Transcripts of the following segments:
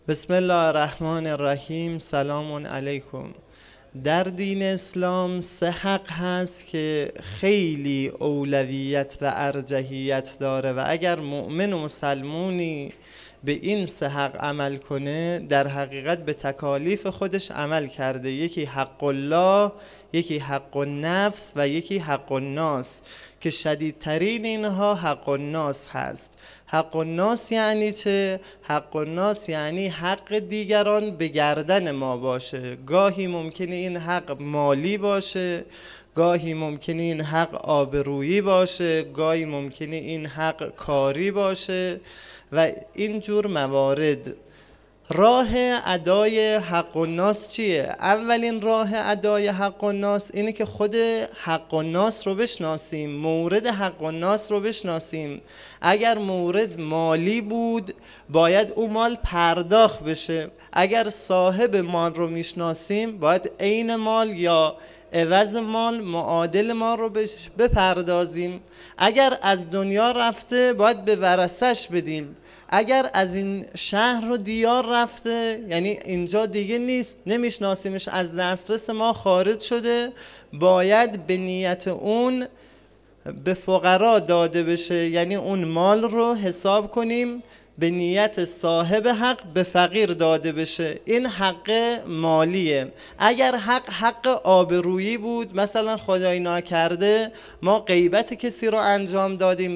بسم الله الرحمن الرحیم. سلام علیکم. در دین اسلام سه حق هست که خیلی اولویت و ارجحیت داره و اگر مؤمن و مسلمونی به این سه حق عمل کنه در حقیقت به تکالیف خودش عمل کرده. یکی حق الله، یکی حق النفس و یکی حق الناس که شدیدترین اینها حق الناس هست. حق الناس یعنی چه؟ حق الناس یعنی حق دیگران به گردن ما باشه. گاهی ممکنه این حق مالی باشه، گاهی ممکنه این حق آبرویی باشه، گاهی ممکنه این حق کاری باشه و اینجور موارد. راه ادای حق الناس چیه؟ اولین راه ادای حق الناس اینه که خود حق الناس رو بشناسیم، مورد حق الناس رو بشناسیم. اگر مورد مالی بود باید اون مال پرداخت بشه. اگر صاحب مال رو میشناسیم باید عین مال یا عوض مال معادل مال رو بپردازیم. اگر از دنیا رفته باید به ورثش بدیم. اگر از این شهر و دیار رفته یعنی اینجا دیگه نیست، نمیشناسیمش، از دسترس ما خارج شده، باید به نیت اون به فقرا داده بشه. یعنی اون مال رو حساب کنیم به نیت صاحب حق به فقیر داده بشه. این حق مالیه. اگر حق آبرویی بود، مثلا خدای ناکرده ما غیبت کسی رو انجام دادیم،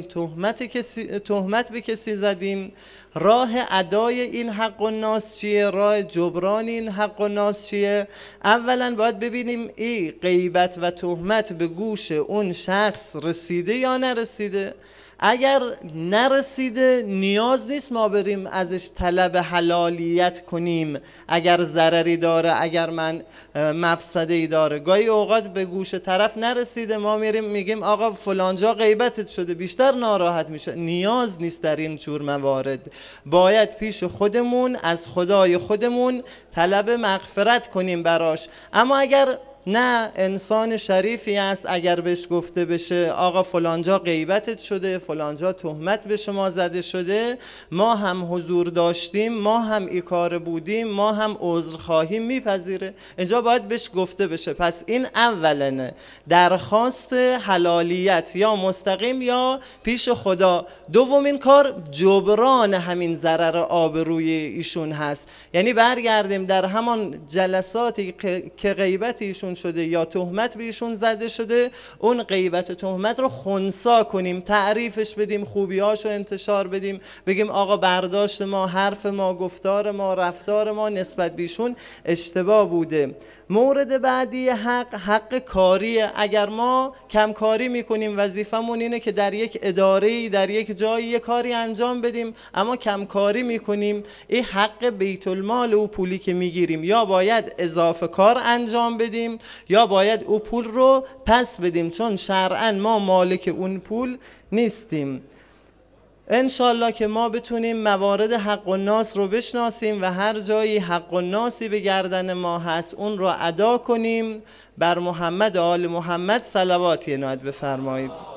تهمت به کسی زدیم، راه ادای این حق الناس چیه؟ راه جبران این حق الناس چیه؟ اولا باید ببینیم این غیبت و تهمت به گوش اون شخص رسیده یا نرسیده. اگر نرسیده نیاز نیست ما بریم ازش طلب حلالیت کنیم. اگر ضرری داره، اگر من مفسده‌ای داره، گاهی اوقات به گوش طرف نرسیده ما میریم میگیم آقا فلانجا غیبتت شده، بیشتر ناراحت میشه. نیاز نیست در این جور موارد. باید پیش خودمون از خدای خودمون طلب مغفرت کنیم براش. اما اگر نه انسان شریفی است، اگر بهش گفته بشه آقا فلانجا غیبتت شده، فلانجا تهمت به شما زده شده، ما هم حضور داشتیم، ما هم ای کار بودیم، ما هم عذرخواهی میپذیره. اینجا باید بهش گفته بشه. پس این اولنه، درخواست حلالیت یا مستقیم یا پیش خدا. دومین کار جبران همین ضرر آبروی ایشون هست. یعنی برگردیم در همان جلساتی که غیبت ایشون شده یا تهمت به ایشون زده شده، اون غیبت و تهمت رو خنثی کنیم، تعریفش بدیم، خوبیاشو انتشار بدیم، بگیم آقا برداشت ما، حرف ما، گفتار ما، رفتار ما نسبت به ایشون اشتباه بوده. مورد بعدی حق کاریه. اگر ما کمکاری میکنیم، وظیفمون اینه که در یک اداره‌ای، در یک جایی یک کاری انجام بدیم، اما کمکاری میکنیم، این حق بیت المال او پولی که میگیریم یا باید اضافه کار انجام بدیم یا باید او پول رو پس بدیم، چون شرعاً ما مالک اون پول نیستیم. انشالله که ما بتونیم موارد حق الناس رو بشناسیم و هر جایی حق الناسی به گردن ما هست اون رو ادا کنیم. بر محمد و آل محمد صلوات عنایت بفرمایید.